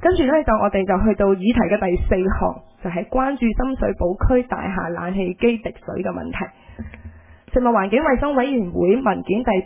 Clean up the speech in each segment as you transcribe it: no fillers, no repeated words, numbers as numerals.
跟住呢，我哋就去到議題嘅第4項，就係關注深水埗區大廈冷氣機滴水嘅問題。食物環境衞生委員會文件第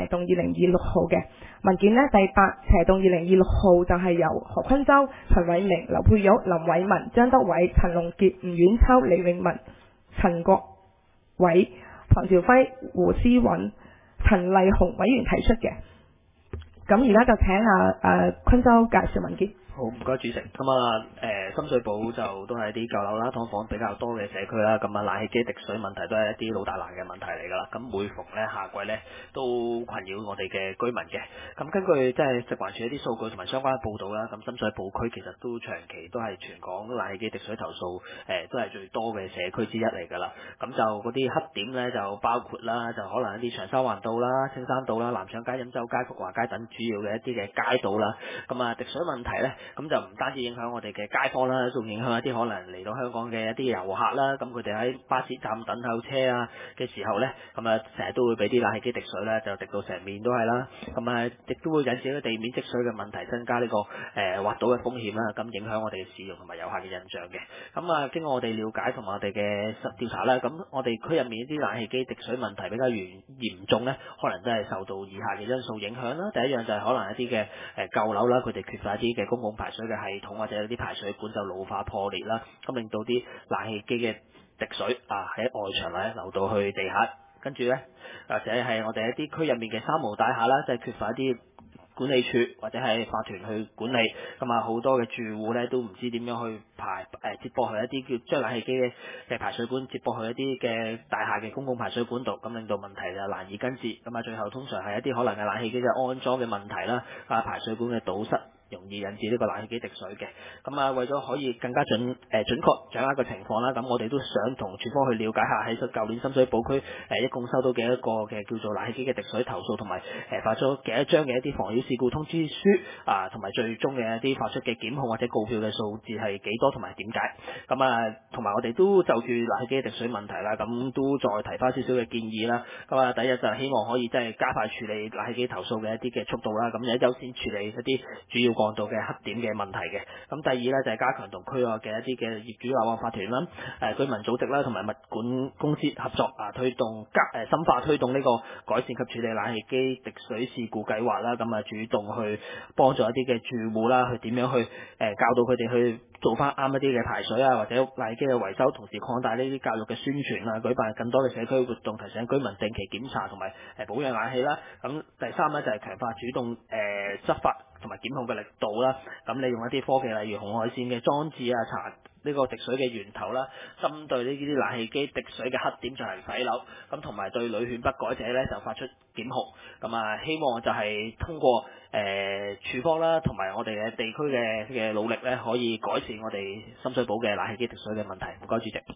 8/2026號嘅文件呢，第8/2026號就係由何坤洲、陳偉明、劉佩玉、林偉文、張德偉、陳龍傑、吳婉秋、李永文、陳國偉、彭兆輝、胡思韻、陳麗紅委員提出嘅。咁而家就請坤洲介紹文件。 好，唔該主席。深水埗就都係啲舊樓啦、劏房比較多嘅社區啦。冷氣機滴水問題都係一啲老大難嘅問題嚟㗎啦。咁每逢夏季都困擾我哋嘅居民嘅。咁根據即係食環署一啲數據同埋相關嘅報導啦，咁深水埗區其實都長期都係全港冷氣機滴水投訴都係最多嘅社區之一嚟㗎啦。咁就嗰啲黑點呢，就包括啦，就可能一啲長沙灣道啦、青山道啦、南昌街、飲酒街、福華街等主要嘅一啲嘅街道啦。滴水問題呢，咁就唔單止影響我哋嘅街坊啦，仲影響一啲可能嚟到香港嘅一啲遊客啦。咁佢哋喺巴士站等候車啊嘅時候呢，成日都會俾啲冷氣機滴水呢，就滴到成面都係啦。亦都會引致啲地面積水嘅問題，增加呢個滑倒嘅風險啦。咁影響我哋嘅市容同埋遊客嘅印象嘅。經過我哋了解同埋我哋嘅調查啦，咁我哋區入面啲冷氣機滴水問題比較嚴重呢，可能都係受到以下嘅因素影響啦。第一樣就係可能一啲嘅舊樓啦，佢哋缺乏一啲嘅公共排水嘅系統，或者有啲排水管就老化破裂啦，咁令到啲冷氣機嘅滴水喺外牆流到去地下，跟住呢，或者係我哋一啲區入面嘅三無大廈啦，即係缺乏一啲管理處或者係法團去管理，好多嘅住戶呢都唔知點樣去接駁去一啲將冷氣機嘅排水管接駁去一啲嘅大廈嘅公共排水管度，咁令到問題就難以根治。最後通常係一啲可能嘅冷氣機嘅安裝嘅問題啦，排水管嘅堵塞，容易引致呢個冷氣機滴水嘅。為咗可以更加準確掌握個情況啦，咁我哋都想同署方去了解下喺舊年深水埗區一共收到幾多個嘅叫做冷氣機嘅滴水投訴，同埋發咗幾多張嘅一啲妨擾事故通知書同埋最終嘅一啲發出嘅檢控或者告票嘅數字係幾多同埋點解。同埋我哋都就住冷氣機滴水問題啦，咁都再提翻少少嘅建議啦。第一就係希望可以即係加快處理冷氣機投訴嘅一啲嘅速度啦，咁優先處理一啲主要幹道嘅黑點嘅問題嘅。第二呢，就係加強同區外嘅一啲嘅業主立案法團啦、居民組織啦同埋物管公司合作推動深化推動呢個改善及處理冷氣機滴水事故計劃啦。主動去幫助一啲嘅住戶啦，去點樣去教導佢哋去做翻啱一啲嘅排水或者冷氣機嘅維修，同時擴大呢啲教育嘅宣傳啦，舉辦更多嘅社區活動，提醒居民定期檢查同埋保養冷氣啦。第三呢，就係強化主動執法同埋檢控嘅力度啦。利用一啲科技，例如紅外線嘅裝置查呢個滴水嘅源頭啦，針對呢啲冷氣機滴水嘅黑點進行洗樓，同埋對屢勸不改者呢就發出檢控。希望就係通過署方啦同埋我哋嘅地區嘅努力呢，可以改善我哋深水埗嘅冷氣機滴水嘅問題。唔該，主席。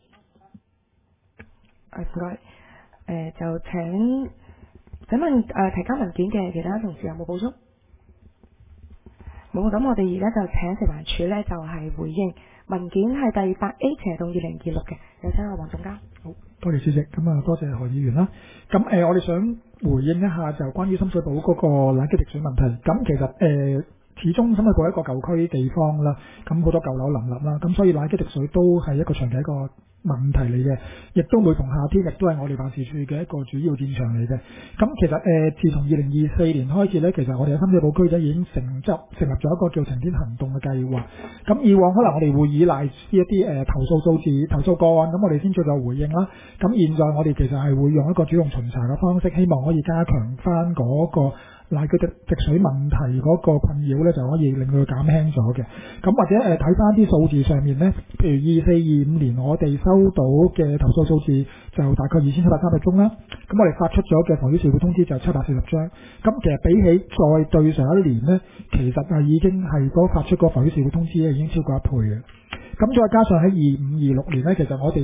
唔該。就請問提交文件嘅其他同事有冇補充？冇，咁我哋而家就請食環署呢，就係回應文件係第8A/2026嘅，有請黃總監。 好，多謝主席，多謝何議員啦。我哋想回應一下就關於深水埗嗰個冷氣滴水問題。其實始終深水埗一個舊區地方啦，好多舊樓林立啦，所以冷氣滴水都係一個長期一個問題嚟嘅，亦都每逢夏天亦都係我哋辦事處嘅一個主要戰場嚟嘅。其實自從2024年開始呢，其實我哋喺深水埗區已經成立咗一個叫晴天行動嘅計劃。以往可能我哋會依賴一啲投訴數字、投訴個案，我哋先再回應啦。現在我哋其實係會用一個主動巡查嘅方式，希望可以加強翻嗰個冷氣滴水問題嗰個困擾呢，就可以令佢減輕咗嘅。或者睇翻啲數字上面呢，譬如24-25年我哋收到嘅投訴數字就大概2730宗啦。我哋發出咗嘅妨擾事故通知就740張。其實比起再對上一年呢，其實係已經係嗰發出嗰妨擾事故通知已經超過1倍嘅。再加上喺25-26年呢，其實我哋呢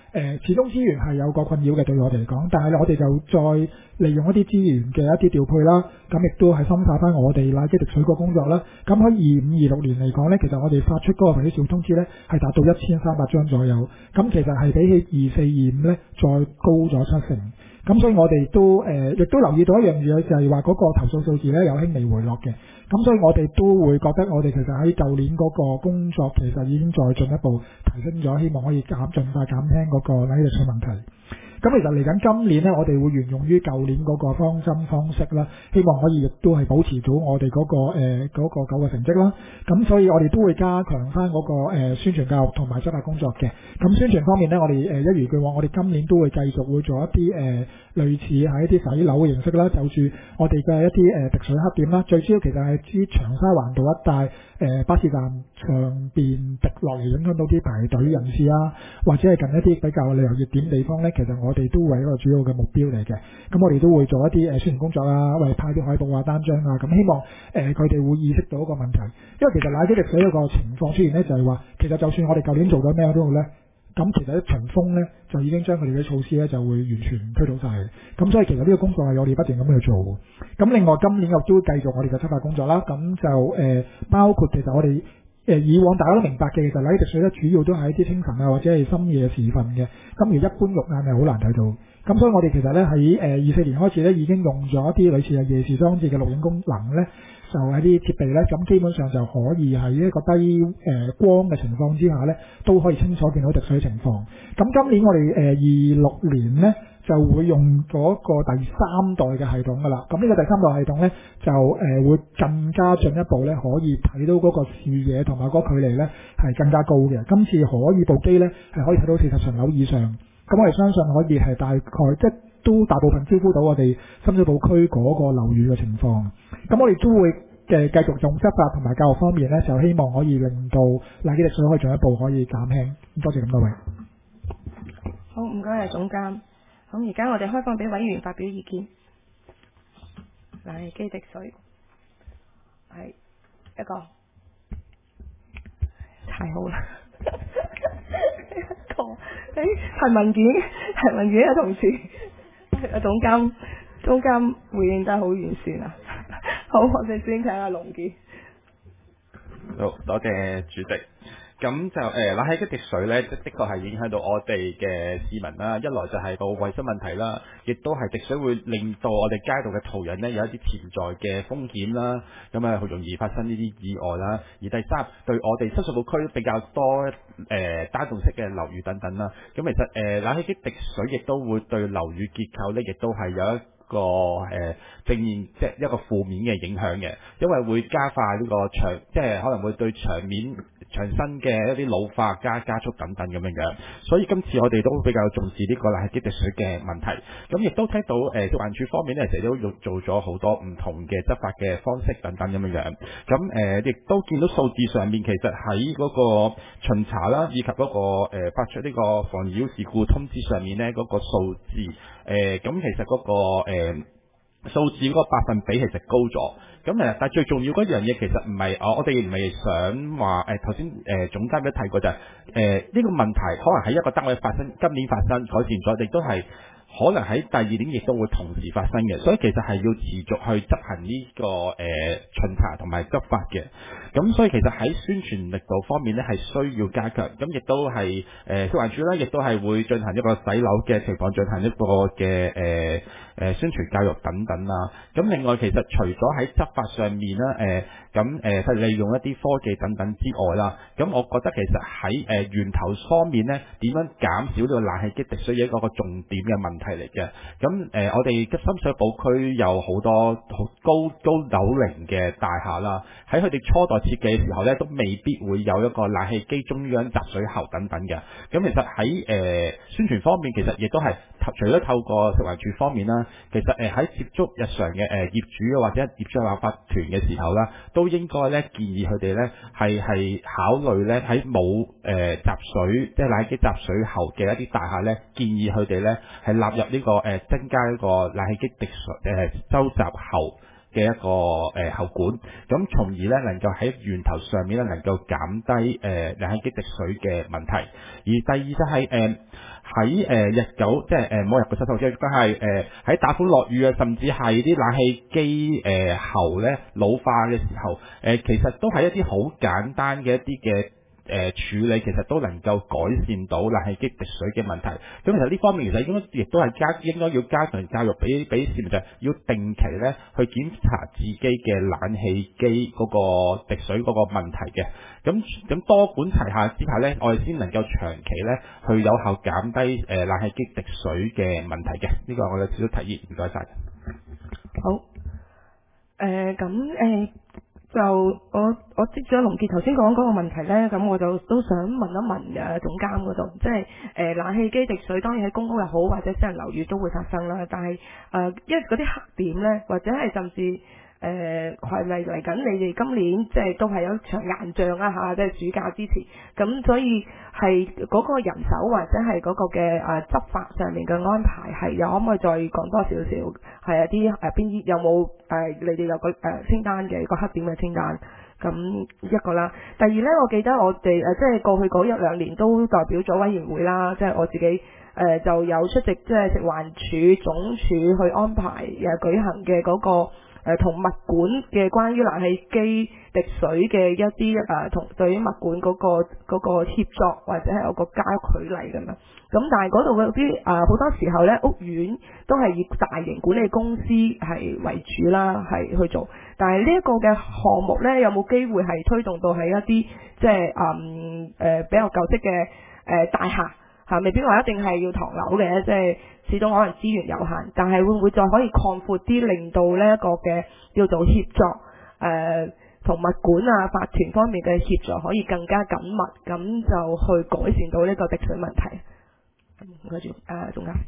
始終資源係有個困擾嘅對我哋嚟講，但係我哋就再利用一啲資源嘅一啲調配啦，咁亦都係深化翻我哋奶基滴水個工作啦。咁喺25、26年嚟講呢，其實我哋發出嗰個肥料通知呢係達到1300張左右，咁其實係比起24、25呢再高咗7成。咁所以我哋都亦都留意到一樣嘢，就係話嗰個投訴數字呢有輕微回落嘅。咁所以我哋都會覺得我哋其實喺舊年嗰個工作其實已經再進一步提升咗，希望可以盡快減輕嗰個奶基滴水問題。咁其實嚟緊今年呢，我哋會沿用於舊年嗰個方針方式啦，希望可以亦都係保持到我哋嗰個9個成績啦。咁所以我哋都會加強翻嗰個宣傳教育同埋執法工作嘅。咁宣傳方面呢，我哋一如既往，我哋今年都會繼續會做一啲類似係一啲洗樓嘅形式啦，就住我哋嘅一啲滴水黑點啦。最主要其實係指長沙灣道一帶巴士站上邊滴落嚟，影響到啲排隊人士啊，或者係近一啲比較旅遊熱點地方呢，其實我哋都會係一個主要嘅目標嚟嘅。咁我哋都會做一啲宣傳工作啊，為派啲海報啊、單張啊，咁希望佢哋會意識到一個問題。因為其實奶基滴水一個情況出現呢，就係話其實就算我哋舊年做咗咩都好呢，咁其實一場風呢，就已經將佢哋嘅措施呢就會完全推倒晒。咁所以其實呢個工作係我哋不斷咁去做。咁另外今年亦都會繼續我哋嘅執法工作啦。咁就包括其實我哋以往大家都明白嘅，其實奶基滴水呢主要都係一啲清晨啊或者係深夜時分嘅，咁而一般肉眼係好難睇到。咁所以我哋其實呢，喺24年開始呢，已經用咗一啲類似係夜視裝置嘅錄影功能呢，就喺啲設備呢，咁基本上就可以喺一個低光嘅情況之下呢，都可以清楚見到滴水情況。咁今年我哋26年呢，就會用嗰個第3代嘅系統噶啦。咁呢個第3代系統呢，就會更加進一步呢，可以睇到嗰個視野同埋嗰個距離呢係更加高嘅。今次可以部機呢，係可以睇到40層樓以上。咁我哋相信可以係大概即都大部分招呼到我哋深水埗區嗰個樓宇嘅情況。咁我哋都會繼續用執法同埋教育方面呢，就希望可以令到奶基滴水可以進一步可以減輕。多謝咁多位。 好，唔該係總監。咁而家我哋開放俾委員發表意見。奶基滴水係一個太好啦！係文件嘅同事，總監回應得好完善啊！好，我哋先請阿龍傑。 好，多謝主席。咁就奶基滴水呢，的確係影響到我哋嘅市民啦。一來就係個衞生問題啦，亦都係滴水會令到我哋街道嘅途人呢有一啲潛在嘅風險啦。咁好容易發生呢啲意外啦。而第三，對我哋深水埗區比較多單棟式嘅樓宇等等啦。咁其實奶基滴水亦都會對樓宇結構呢，亦都係有一個正面即係一個負面嘅影響嘅，因為會加快呢個即係可能會對牆身嘅一啲老化加速等等咁樣樣，所以今次我哋都比較重視呢個奶基滴水嘅問題。咁亦都聽到食環署方面呢，其實都做咗好多唔同嘅執法嘅方式等等咁樣樣。咁亦都見到數字上面其實喺嗰個巡查啦，以及嗰個發出呢個妨擾事故通知上面呢，嗰個數字咁其實嗰個數字嗰個百分比其實高咗。咁但係最重要嗰樣嘢其實唔係我哋唔係想話頭先總監都提過就係呢個問題可能喺一個單位發生，今年發生改善咗，亦都係可能喺第二年亦都會同時發生嘅，所以其實係要持續去執行呢個巡查同埋執法嘅。咁所以其實喺宣傳力度方面呢係需要加強，咁亦都係食環署咧，亦都係會進行一個洗樓嘅情況，進行一個嘅宣傳教育等等啦。咁另外其實除咗喺執法上面啦，係利用一啲科技等等之外啦，咁我覺得其實喺源頭方面呢，點樣減少呢個奶基滴水嘅一個重點嘅問題嚟嘅。咁我哋深水埗區有好多高樓齡嘅大廈啦，喺佢哋初代設計嘅時候呢，都未必會有一個奶氣機中央集水喉等等嘅。咁其實喺宣傳方面，其實亦都係除咗透過食環署方面啦，其實喺接觸日常嘅業主或者業主立法團嘅時候啦，都應該咧建議佢哋咧係考慮咧喺冇集水即係奶基集水喉嘅一啲大廈咧，建議佢哋咧係納入呢個增加一個奶基滴水收集喉嘅一個喉管，咁從而咧能夠喺源頭上面咧能夠減低冷氣機滴水嘅問題。而第二就係喺日久即係冇日嘅濕透，即係係喺打風落雨啊，甚至係啲冷氣機喉咧老化嘅時候，其實都係一啲好簡單嘅一啲嘅處理，其實都能夠改善到冷氣機滴水嘅問題。咁其實呢方面其實亦都係應該要加強教育俾市民，就係要定期咧去檢查自己嘅冷氣機嗰個滴水嗰個問題嘅。咁多管齊下之下咧，我哋先能夠長期咧去有效減低冷氣機滴水嘅問題嘅。呢個我有少少提議，唔該晒。 好。就我接住阿龍傑頭先講嗰個問題咧，咁我就都想問一問總監嗰度，即係冷氣機滴水當然喺公屋又好或者私人樓宇都會發生啦，但係因為嗰啲黑點咧，或者係甚至係咪嚟緊你哋今年即係都係有一場硬仗啊嚇，即係暑假之前，咁所以係嗰個人手或者係嗰個嘅執法上面嘅安排係又可唔可以再講多少少？係啲邊有冇你哋有個清單嘅個黑點嘅清單？咁一個啦。第二咧，我記得我哋即係過去嗰一兩年都代表咗委員會啦，即係我自己就有出席即係食環署總署去安排舉行嘅嗰個同物管嘅關於冷氣機滴水嘅一啲同對於物管嗰個協作或者係有個交距離咁樣。咁但係嗰度嗰啲好多時候咧，屋苑都係以大型管理公司係為主啦，係去做。但係呢一個嘅項目咧，有冇機會係推動到係一啲即係比較舊式嘅大廈嚇，未必話一定係要唐樓嘅，即係始終可能資源有限。但係會唔會再可以擴闊啲，令到呢一個嘅叫做協作同物管法團方面嘅協助可以更加緊密，咁就去改善到呢個滴水問題。唔該住，總監。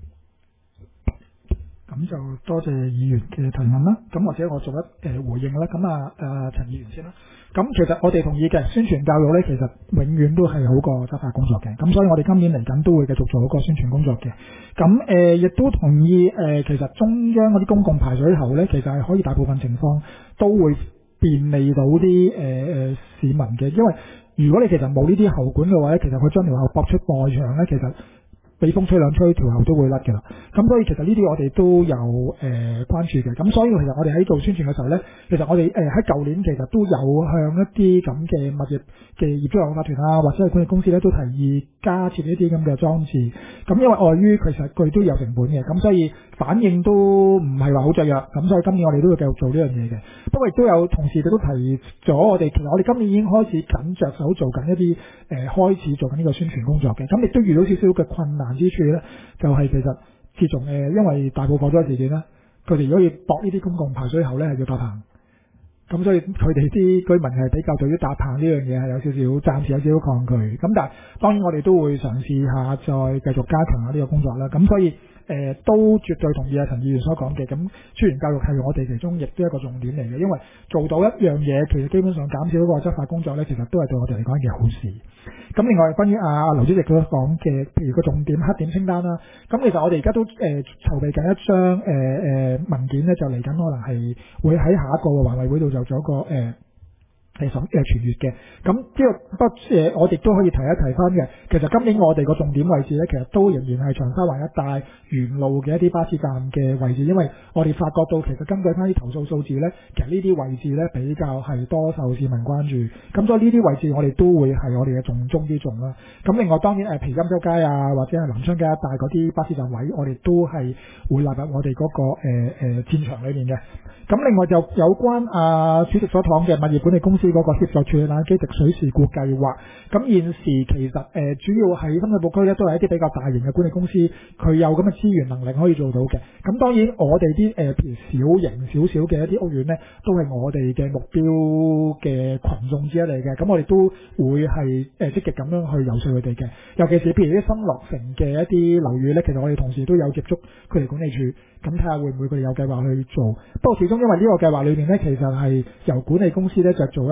咁就多謝議員嘅提問啦。咁或者我做一回應啦。咁陳議員先啦。咁其實我哋同意嘅宣傳教育咧，其實永遠都係好過執法工作嘅。咁所以我哋今年嚟緊都會繼續做好個宣傳工作嘅。咁亦都同意其實中央嗰啲公共排水喉咧，其實係可以大部分情況都會便利到啲市民嘅。因為如果你其實冇呢啲喉管嘅話咧，其實佢將條喉駁出外牆咧，其實俾風吹兩吹，條喉都會甩㗎啦。咁所以其實呢啲我哋都有關注嘅。咁所以其實我哋喺做宣傳嘅時候呢，其實我哋喺舊年其實都有向一啲咁嘅物業嘅業主立案法團啊，或者係管理公司呢，都提議加設呢啲咁嘅裝置。咁因為礙於其實佢都有成本嘅，咁所以反應都唔係話好雀躍。咁所以今年我哋都會繼續做呢樣嘢嘅。不過亦都有同事亦都提咗我哋，其實我哋今年已經開始緊着手做緊一啲開始做緊呢個宣傳工作嘅。咁亦都遇到少少嘅困難之處呢，就係其實自從因為大埔火災事件呢，佢哋如果要駁呢啲公共排水喉呢，係要搭棚。咁所以佢哋啲居民係比較對於搭棚呢樣嘢係有少少暫時有少少抗拒。咁但係當然我哋都會嘗試下再繼續加強下呢個工作啦。咁所以都絕對同意陳議員所講嘅。咁宣傳教育係我哋其中亦都一個重點嚟嘅，因為做到一樣嘢，其實基本上減少嗰個執法工作呢，其實都係對我哋嚟講一件好事。咁另外關於劉主席所講嘅，譬如個重點黑點清單啦，咁其實我哋而家都籌備緊一張文件呢，就嚟緊可能係會喺下一個環委會度就做一個傳閱嘅。咁即係我哋都可以提一提翻嘅。其實今年我哋個重點位置呢，其實都仍然係長沙灣一帶沿路嘅一啲巴士站嘅位置，因為我哋發覺到其實根據翻啲投訴數字呢，其實呢啲位置呢比較係多受市民關注。咁所以呢啲位置我哋都會係我哋嘅重中之重啦。咁另外當然皮金周街啊，或者係南昌街一帶嗰啲巴士站位，我哋都係會納入我哋嗰個戰場裏面嘅。咁另外就有關主席所講嘅物業管理公司嗰個協助處理冷氣機滴水事故計劃，咁現時其實主要喺深水埗區咧都係一啲比較大型嘅管理公司，佢有咁嘅資源能力可以做到嘅。咁當然我哋啲譬如小型少少嘅一啲屋苑咧，都係我哋嘅目標嘅群眾之一嚟嘅。咁我哋都會係積極咁樣去遊說佢哋嘅。尤其是譬如啲新落成嘅一啲樓宇咧，其實我哋同時都有接觸佢哋管理處，咁睇下會唔會佢哋有計劃去做。不過始終因為呢個計劃裏面咧，其實係由管理公司咧就做一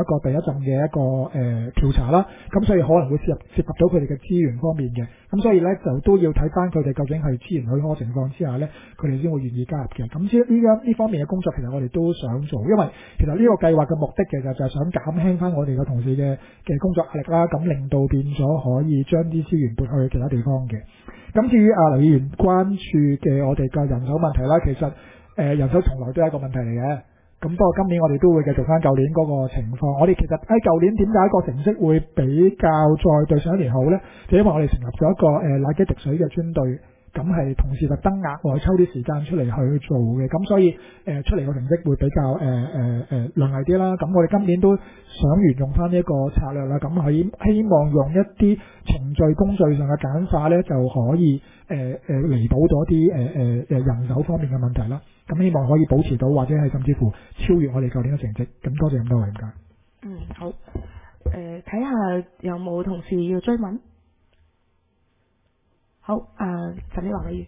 一個第一陣嘅一個調查啦，咁所以可能會涉及到佢哋嘅資源方面嘅，咁所以咧就都要睇翻佢哋究竟係資源許可情況之下咧，佢哋先會願意加入嘅。咁呢方面嘅工作其實我哋都想做，因為其實呢個計劃嘅目的其實就係想減輕翻我哋嘅同事嘅工作壓力啦，咁令到變咗可以將啲資源撥去其他地方嘅。咁至於劉議員關注嘅我哋嘅人手問題啦，其實人手從來都係一個問題嚟嘅。咁不過今年我哋都會繼續翻舊年嗰個情況。我哋其實喺舊年點解個成績會比較再對上一年好呢？就因為我哋成立咗一個奶基滴水嘅專隊，咁係同時特登額外抽啲時間出嚟去做嘅，咁所以出嚟個成績會比較亮麗啲啦。咁我哋今年都想沿用翻呢一個策略啦，咁希望用一啲程序工序上嘅簡化呢，就可以彌補咗啲人手方面嘅問題啦。咁希望可以保持到或者係甚至乎超越我哋舊年嘅成績。咁多謝咁多位，唔該。 好。睇下有冇同事要追問。好，陳美華李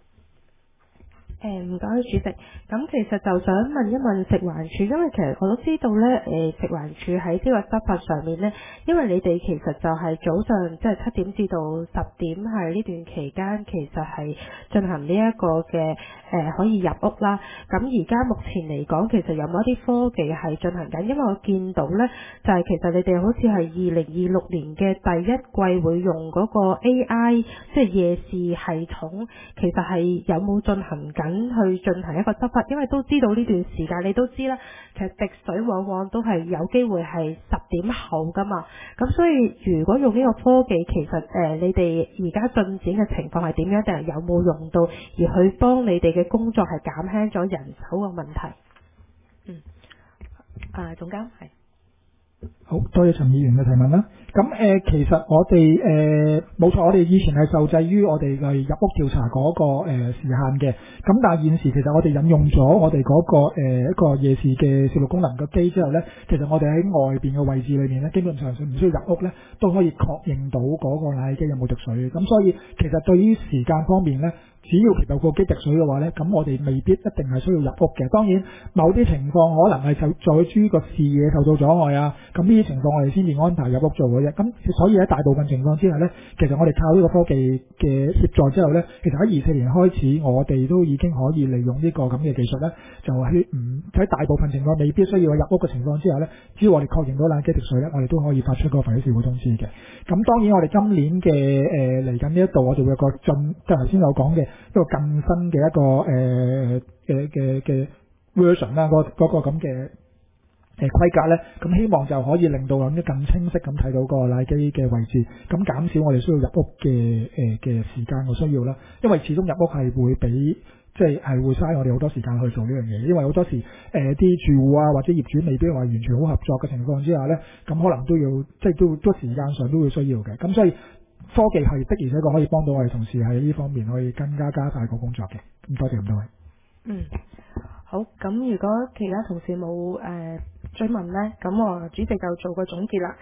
唔該主席，咁其實就想問一問食環署，因為其實我都知道咧，食環署喺呢個執法上面咧，因為你哋其實就係早上即係7點至到10點係呢段期間，其實係進行呢一個嘅可以入屋啦。咁而家目前嚟講，其實有冇一啲科技係進行緊？因為我見到咧，就係其實你哋好似係2026年嘅第一季會用嗰個 AI， 即係夜視系統，其實係有冇進行緊？去進行一個執法，因為都知道呢段時間你都知啦，其實滴水往往都係有機會係10點後噶嘛，咁所以如果用呢個科技，其實你哋而家進展嘅情況係點樣，定係有冇用到，而去幫你哋嘅工作係減輕咗人手嘅問題？總監係。 好多謝陳議員嘅提問啦。咁其實我哋冇錯，我哋以前係受制於我哋嘅入屋調查嗰個時限嘅。咁但係現時其實我哋引用咗我哋嗰個一個夜視嘅攝錄功能嘅機之後咧，其實我哋喺外邊嘅位置裏面咧，基本上唔需要入屋咧，都可以確認到嗰個冷氣機有冇滴水。咁所以其實對於時間方面咧，只要其實個機滴水嘅話咧，咁我哋未必一定係需要入屋嘅。當然某啲情況可能係在於個視野受到阻礙啊，咁呢啲情況我哋先至安排入屋做嘅啫。咁所以喺大部分情況之下咧，其實我哋靠呢個科技嘅協助之後咧，其實喺24年開始，我哋都已經可以利用呢個咁嘅技術咧，就喺大部分情況未必需要入屋嘅情況之下咧，只要我哋確認到冷氣滴水咧，我哋都可以發出嗰個焚氣事故通知嘅。咁當然我哋今年嘅嚟緊呢一度，我哋會有個即係頭先有講嘅一個更新嘅一個嘅 version 啦，嗰個咁嘅規格咧，咁希望就可以令到咁更清晰咁睇到個冷氣機嘅位置，咁減少我哋需要入屋嘅時間嘅需要啦。因為始終入屋係會比即係會嘥我哋好多時間去做呢樣嘢，因為好多時啲住戶啊或者業主未必話完全好合作嘅情況之下咧，咁可能都要即係都時間上都會需要嘅。咁所以科技係的而且確可以幫到我哋同事喺呢方面可以更加加快個工作嘅。咁多謝咁多位。 好，咁如果其他同事冇追問呢，咁我主席就做個總結啦。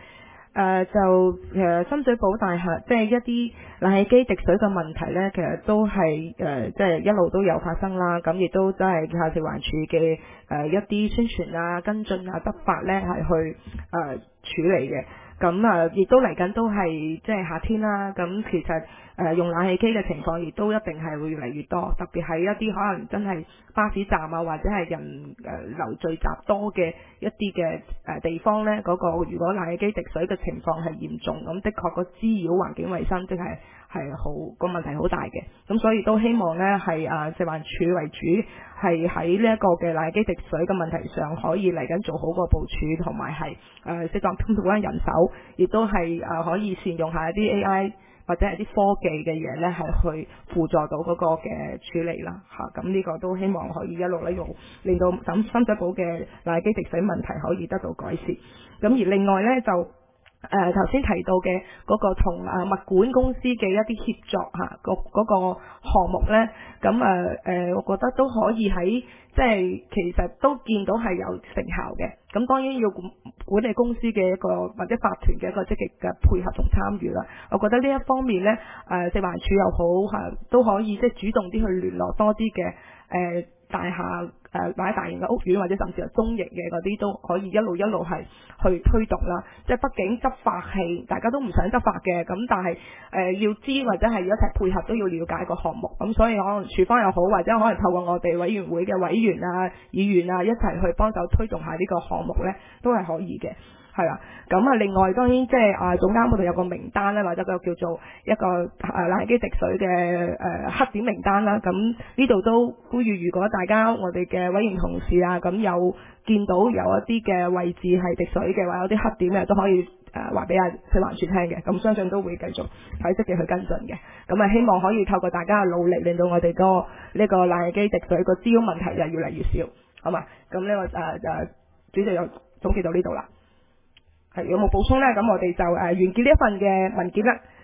深水埗大廈即係一啲冷氣機滴水嘅問題呢，其實都係即係一路都有發生啦。咁亦都真係靠食環署嘅一啲宣傳啊、跟進啊、執法呢係去處理嘅。咁亦都嚟緊都係即係夏天啦，咁其實用冷氣機嘅情況亦都一定係會越嚟越多，特別係一啲可能真係巴士站啊，或者係人流聚集多嘅一啲嘅地方呢，嗰個如果冷氣機滴水嘅情況係嚴重，咁的確個滋擾環境衛生即係好個問題好大嘅。咁所以都希望呢係食環署為主，係喺呢一個嘅冷氣機滴水嘅問題上，可以嚟緊做好個部署，同埋係適當編配翻人手，亦都係可以善用下一啲 AI 或者係啲科技嘅嘢咧，係去輔助到嗰個嘅處理啦嚇。咁呢個都希望可以一路咧用，令到深水埗嘅冷氣機滴水問題可以得到改善。咁而另外咧就頭先提到嘅嗰個同物管公司嘅一啲協作嚇，嗰個項目咧，咁我覺得都可以喺即係其實都見到係有成效嘅。咁當然要管理公司嘅一個或者法團嘅一個積極嘅配合同參與啦。我覺得呢一方面咧，食環署又好都可以即係主動啲去聯絡多啲嘅大廈或者大型嘅屋苑或者甚至係中型嘅嗰啲都可以一路係去推動啦。即係畢竟執法係大家都唔想執法嘅，咁但係要知或者係一齊配合都要了解個項目，咁所以可能處方又好，或者可能透過我哋委員會嘅委員啊、議員啊一齊去幫手推動下呢個項目呢，都係可以嘅。係啦，咁啊，另外當然即係總監嗰度有個名單咧，或者個叫做一個冷氣機滴水嘅黑點名單啦。咁呢度都呼籲，如果大家我哋嘅委員同事啊，咁有見到有一啲嘅位置係滴水嘅，或者有啲黑點嘅，都可以話俾食環署聽嘅。咁相信都會繼續係積極去跟進嘅。咁啊，希望可以透過大家嘅努力，令到我哋呢個冷氣機滴水個滋擾問題就越嚟越少，好嘛？咁呢個主席就總結到呢度啦。係有冇補充呢？咁我哋就完結呢一份嘅文件啦。